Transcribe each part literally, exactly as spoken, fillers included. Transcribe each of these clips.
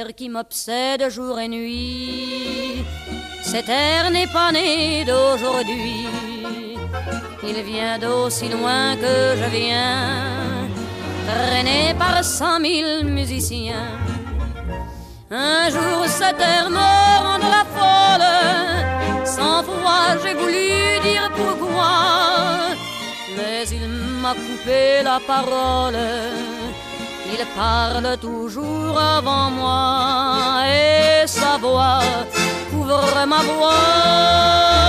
air qui m'obsède jour et nuit. Cet air n'est pas né d'aujourd'hui, il vient d'aussi loin que je viens, traîné par cent mille musiciens. Un jour cet air me rendra folle, cent fois j'ai voulu dire pourquoi, mais il m'a coupé la parole. Il parle toujours avant moi et sa voix couvre ma voix.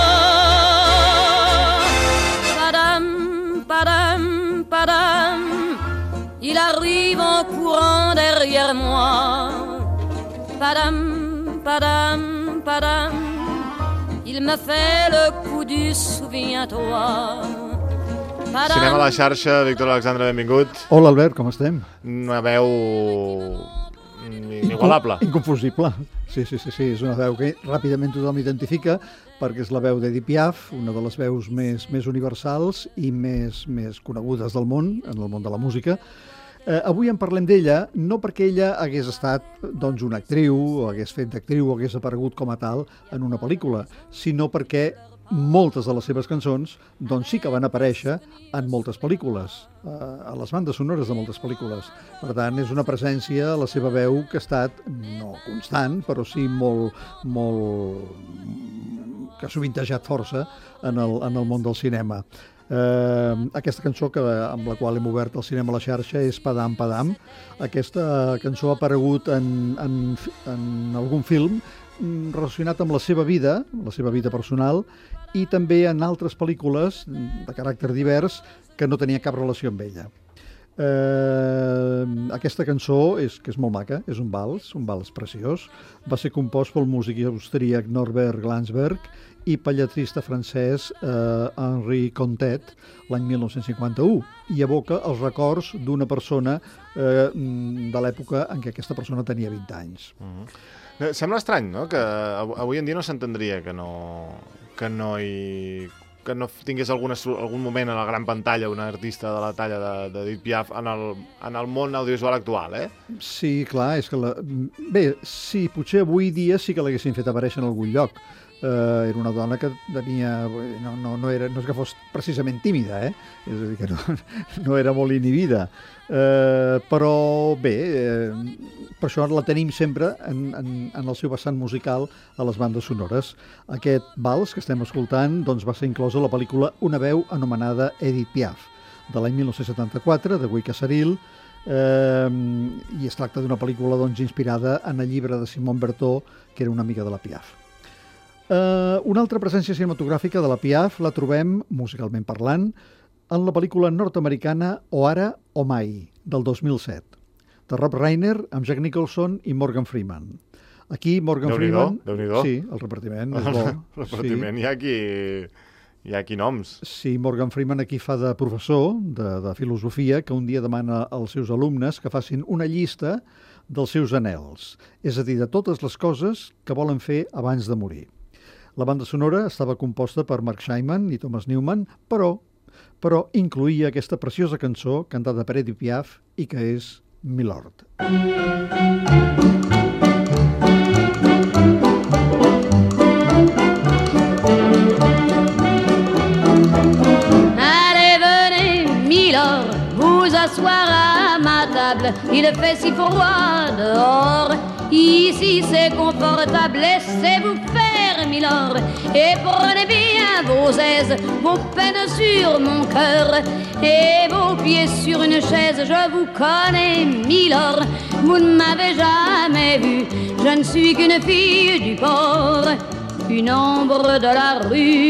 Padam, padam, padam, il arrive en courant derrière moi. Padam, padam, padam, il me fait le coup du souviens-toi. Cinema a la xarxa, Víctor Alexandre, benvingut. Hola, Albert, com estem? Una veu inigualable. Inconfusible. Sí, sí, sí, sí, és una veu que ràpidament tothom identifica perquè és la veu d'Edith Piaf, una de les veus més, més universals i més, més conegudes del món, en el món de la música. Eh, avui en parlem d'ella, no perquè ella hagués estat doncs, una actriu, o hagués fet d'actriu, o hagués aparegut com a tal en una pel·lícula, sinó perquè moltes de les seves cançons doncs sí que van aparèixer en moltes pel·lícules, a les bandes sonores de moltes pel·lícules. Per tant, és una presència, la seva veu, que ha estat no constant, però sí molt, molt... que ha sovintejat força en el, en el món del cinema. Eh, aquesta cançó que, amb la qual hem obert el cinema a la xarxa és Padam Padam. Aquesta cançó ha aparegut en, en, en algun film relacionat amb la seva vida, la seva vida personal, i també en altres pel·lícules de caràcter divers que no tenia cap relació amb ella. Eh, aquesta cançó és que és molt maca, és un vals, un vals preciós. Va ser compost pel músic austríac Norbert Glansberg i pel lletrista francès eh, Henri Contet l'any mil nou-cents cinquanta-u, i evoca els records d'una persona eh, de l'època en què aquesta persona tenia vint anys. Uh-huh. Sembla estrany, no?, que avui en dia no s'entendria que no, que no hi... que no tingués alguna, algun moment a la gran pantalla una artista de la talla d'Edith Piaf en el, en el món audiovisual actual, eh? Sí, clar, és que la... Bé, sí, potser avui dia sí que l'haguessin fet aparèixer en algun lloc. Uh, era una dona que tenia... No, no, no, era, no és que fos precisament tímida, eh? És a dir, que no, no era molt inhibida. Uh, però bé, uh, per això la tenim sempre en, en, en el seu vessant musical a les bandes sonores. Aquest vals que estem escoltant doncs, va ser inclòs a la pel·lícula Una veu anomenada Edith Piaf, de l'any mil nou-cents setanta-quatre, de Guy Casseril, uh, i es tracta d'una pel·lícula doncs, inspirada en el llibre de Simone Berthaud, que era una amiga de la Piaf. Uh, una altra presència cinematogràfica de la Piaf la trobem, musicalment parlant, en la pel·lícula nord-americana O ara o mai, del dos mil set, de Rob Reiner, amb Jack Nicholson i Morgan Freeman. Aquí Morgan Déu-n'hi-do, Freeman... Déu-n'hi-do. Sí, el repartiment és bo. El repartiment, sí. Hi ha qui... Hi ha qui noms. Sí, Morgan Freeman aquí fa de professor de, de filosofia, que un dia demana als seus alumnes que facin una llista dels seus anhels, és a dir, de totes les coses que volen fer abans de morir. La banda sonora estava composta per Mark Shaiman i Thomas Newman, però, però incloïa aquesta preciosa cançó cantada per Edith Piaf i que és Milord. Allez, venez, Milord, vous asseoir à ma table. Il fait si froid dehors, ici c'est confortable. Laissez-vous faire, Milord, et prenez bien vos aises, vos peines sur mon cœur et vos pieds sur une chaise. Je vous connais, Milord, vous ne m'avez jamais vu. Je ne suis qu'une fille du port, une ombre de la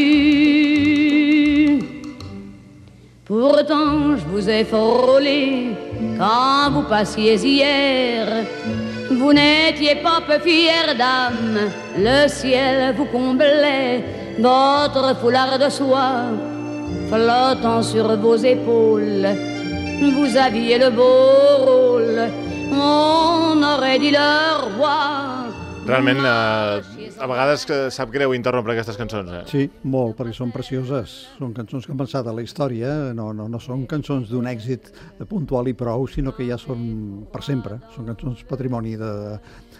rue. Pourtant je vous ai frôlé quand vous passiez hier. Vous n'étiez pas peu fière d'âme, le ciel vous comblait, votre foulard de soie flottant sur vos épaules. Vous aviez le beau rôle, on aurait dit le roi. Realment, eh, a vegades que sap greu interrompre aquestes cançons, eh? Sí, molt, perquè són precioses. Són cançons que han pensat a la història, no, no, no són cançons d'un èxit puntual i prou, sinó que ja són per sempre. Són cançons patrimoni de,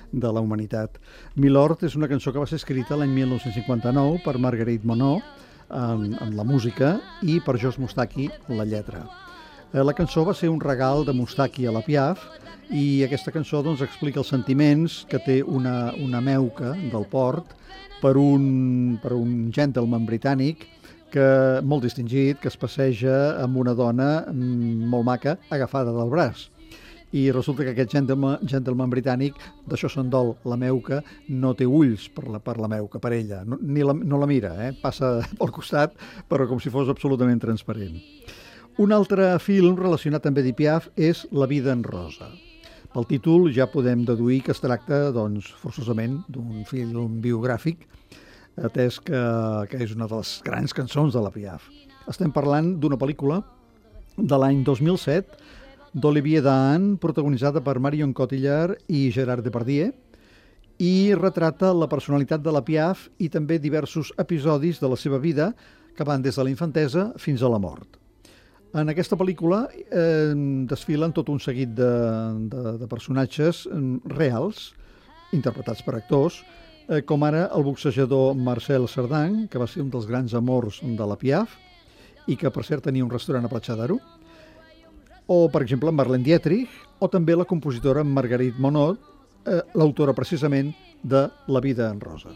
de la humanitat. Milord és una cançó que va ser escrita l'any mil nou-cents cinquanta-nou per Marguerite Monod en, en la música i per George Moustaki la lletra. La cançó va ser un regal de Moustaki a la Piaf i aquesta cançó doncs, explica els sentiments que té una, una meuca del port per un, per un gentleman britànic que, molt distingit, que es passeja amb una dona molt maca agafada del braç. I resulta que aquest gentleman, gentleman britànic, d'això se'n dol, la meuca no té ulls per la, per la meuca, per ella, no, ni la, no la mira, eh? Passa pel costat, però com si fos absolutament transparent. Un altre film relacionat amb Edith Piaf és La vida en rosa. Pel títol ja podem deduir que es tracta, doncs, forçosament, d'un film biogràfic, atès que, que és una de les grans cançons de la Piaf. Estem parlant d'una pel·lícula de l'any dos mil set d'Olivier Dahan, protagonitzada per Marion Cotillard i Gerard Depardieu, i retrata la personalitat de la Piaf i també diversos episodis de la seva vida que van des de la infantesa fins a la mort. En aquesta pel·lícula eh, desfilen tot un seguit de, de, de personatges reals, interpretats per actors, eh, com ara el boxejador Marcel Cerdan, que va ser un dels grans amors de la Piaf i que, per cert, tenia un restaurant a Platja d'Aro, o, per exemple, Marlene Dietrich, o també la compositora Marguerite Monod, eh, l'autora precisament de La vida en rosa.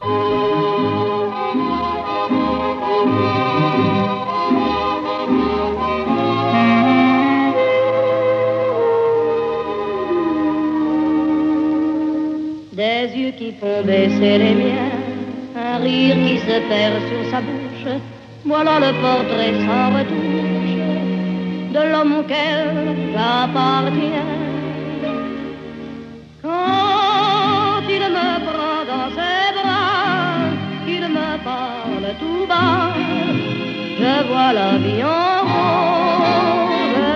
Des yeux qui font baisser les miens, un rire qui se perd sur sa bouche, voilà le portrait sans retouche de l'homme auquel j'appartiens. Quand il me prend dans ses bras, qu'il me parle tout bas, je vois la vie en rose.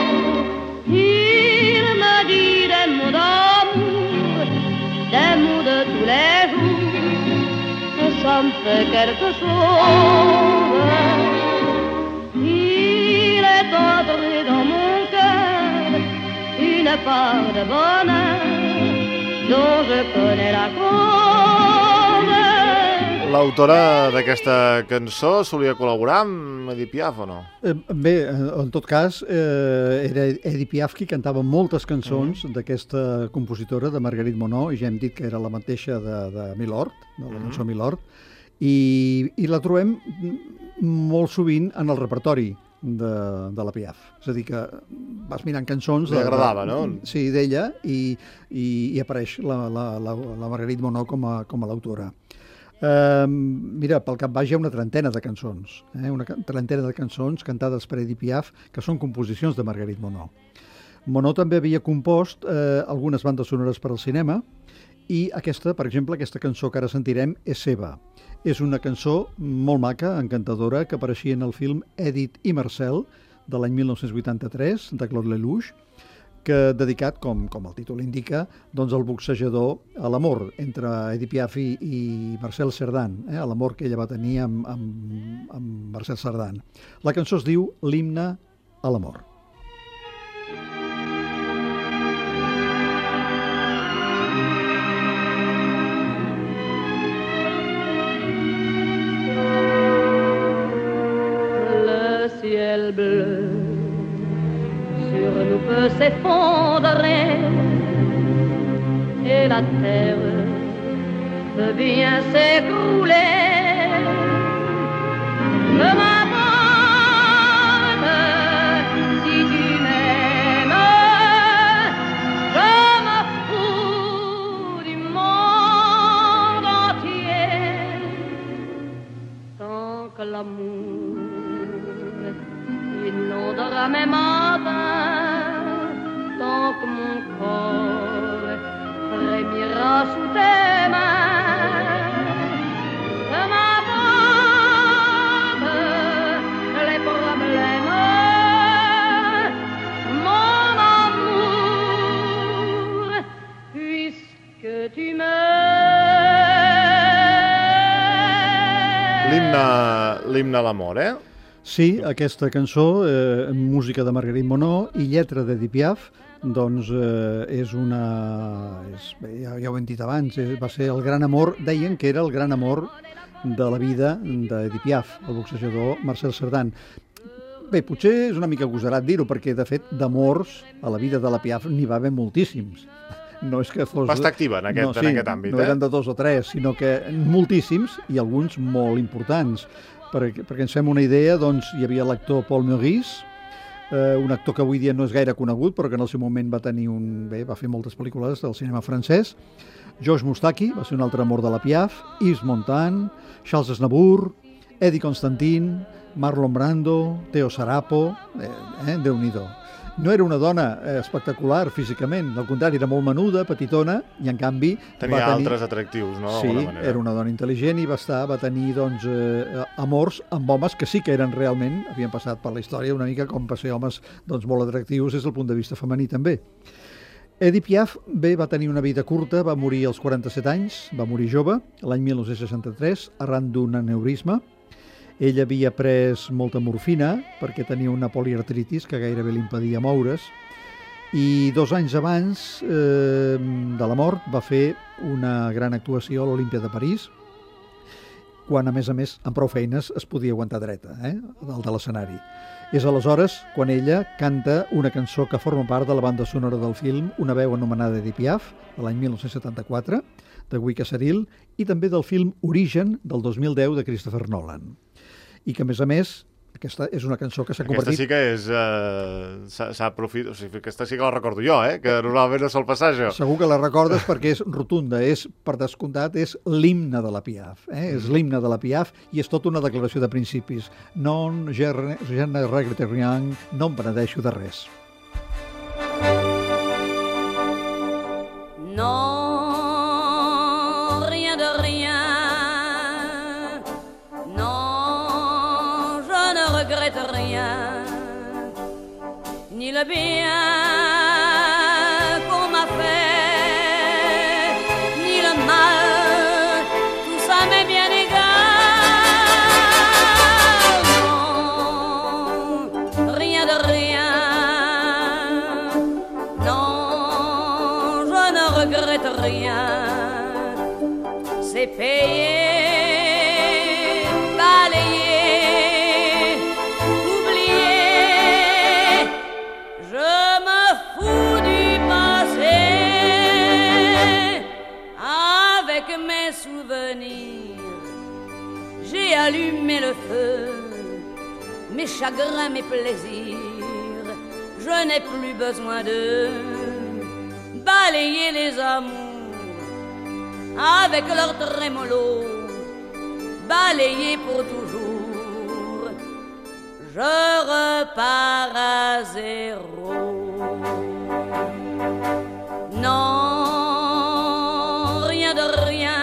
Il me dit des mots d'amour, des mots de tous les jours, et ça me fait quelque chose. Il est entré dans mon cœur une part de bonheur dont je connais la cause. L'autora d'aquesta cançó solia col·laborar amb Edith Piaf o no? Eh, bé, en tot cas, eh, era Edith Piaf qui cantava moltes cançons mm. d'aquesta compositora, de Marguerite Monod, i ja hem dit que era la mateixa de, de Milord, de la mm. cançó Milord, i, i la trobem molt sovint en el repertori de, de la Piaf. És a dir, que vas mirant cançons... Li agradava, no? Sí, d'ella, i, i, i apareix la, la, la, la Marguerite Monod com a, com a l'autora. Uh, mira, pel cap baix hi ha una trentena de cançons, eh? una trentena de cançons cantades per Edith Piaf, que són composicions de Marguerite Monod. Monod també havia compost eh, algunes bandes sonores per al cinema, i aquesta, per exemple, aquesta cançó que ara sentirem és seva. És una cançó molt maca, encantadora, que apareixia en el film Edith i Marcel, de l'any mil nou-cents vuitanta-tres, de Claude Lelouch, que dedicat, com, com el títol indica, doncs al boxejador, a l'amor entre Edith Piaf i, i Marcel Cerdan, eh, a l'amor que ella va tenir amb, amb, amb Marcel Cerdan. La cançó es diu L'himne a l'amor. Le ciel bleu sur nous peut s'effondrer et la terre peut bien s'écrouler. Peu m'importe si tu m'aimes, je me fous du monde entier tant que l'amour inondera mes matins, tant que mon corps frémira sous tes mains. Que m'importe les problèmes, mon amour, puisque tu m'aimes. L'himne, l'himne a l'amor, eh? Sí, aquesta cançó, eh, música de Marguerite Monod i lletra d'Edith Piaf, doncs eh, és una... És, bé, ja, ja ho hem dit abans, és, va ser el gran amor, deien que era el gran amor de la vida d'Edith Piaf, el boxejador Marcel Cerdan. Bé, potser és una mica agosarat dir-ho, perquè de fet d'amors a la vida de la Piaf n'hi va haver moltíssims. No és que fos... Va estar activa en aquest, no, sí, en aquest àmbit, no eh? eren de dos o tres, sinó que moltíssims i alguns molt importants. Perquè, perquè ens fem una idea, doncs hi havia l'actor Paul Meurice, eh, un actor que avui dia no és gaire conegut, però que en el seu moment va tenir un... Bé, va fer moltes pel·lícules del cinema francès. Georges Moustaki va ser un altre amor de la Piaf, Yves Montand, Charles Aznavour, Eddie Constantine, Marlon Brando, Theo Sarapo, eh, eh, Déu-n'hi-do. No era una dona eh, espectacular físicament, al contrari, era molt menuda, petitona, i en canvi... Tenia va tenir... altres atractius, no? Sí, manera. era una dona intel·ligent i va estar, va tenir doncs, eh, amors amb homes que sí que eren realment, havien passat per la història una mica com va ser homes doncs, molt atractius des del punt de vista femení també. Edith Piaf bé, va tenir una vida curta, va morir als quaranta-set anys, va morir jove, l'any mil nou-cents seixanta-tres, arran d'un aneurisma. Ell havia pres molta morfina perquè tenia una poliartritis que gairebé li impedia moure's i dos anys abans eh, de la mort va fer una gran actuació a l'Olímpia de París quan, a més a més, amb prou feines es podia aguantar dreta, eh, dalt de l'escenari. És aleshores quan ella canta una cançó que forma part de la banda sonora del film, una veu anomenada Edith Piaf, de l'any mil nou-cents setanta-quatre, de Guy Casseril, i també del film Origen, del dos mil deu, de Christopher Nolan. I que, a més a més, aquesta és una cançó que s'ha convertit... Aquesta sí que és... Uh, s'ha aprofitat... O sigui, aquesta sí que la recordo jo, eh? Que normalment no sol passar, això. Segur que la recordes perquè és rotunda, és, per descomptat, és l'himne de la Piaf. Eh? És l'himne de la Piaf i és tota una declaració de principis. Non, je, je ne regrette rien, no em penedeixo de res. Non, rien de rien. Regrette rien, ni le bien qu'on m'a fait, ni le mal, tout ça m'est bien égal. Non, rien de rien, non, je ne regrette rien, c'est payé. J'ai allumé le feu, mes chagrins, mes plaisirs. Je n'ai plus besoin de balayer les amours avec leur trémolo, balayer pour toujours. Je repars à zéro. Non, rien de rien.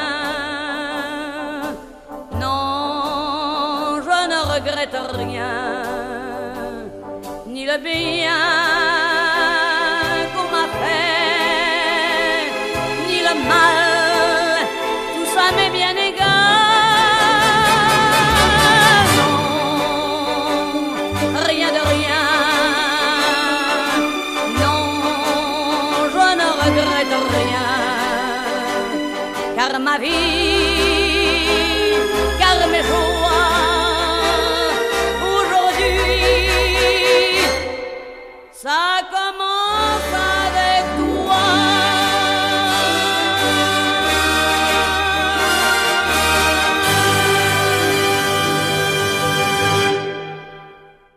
Regrette rien, ni le bien qu'on m'a fait, ni le mal, tout ça m'est bien égal. Non, rien de rien, non, je ne regrette rien, car ma vie, car mes jours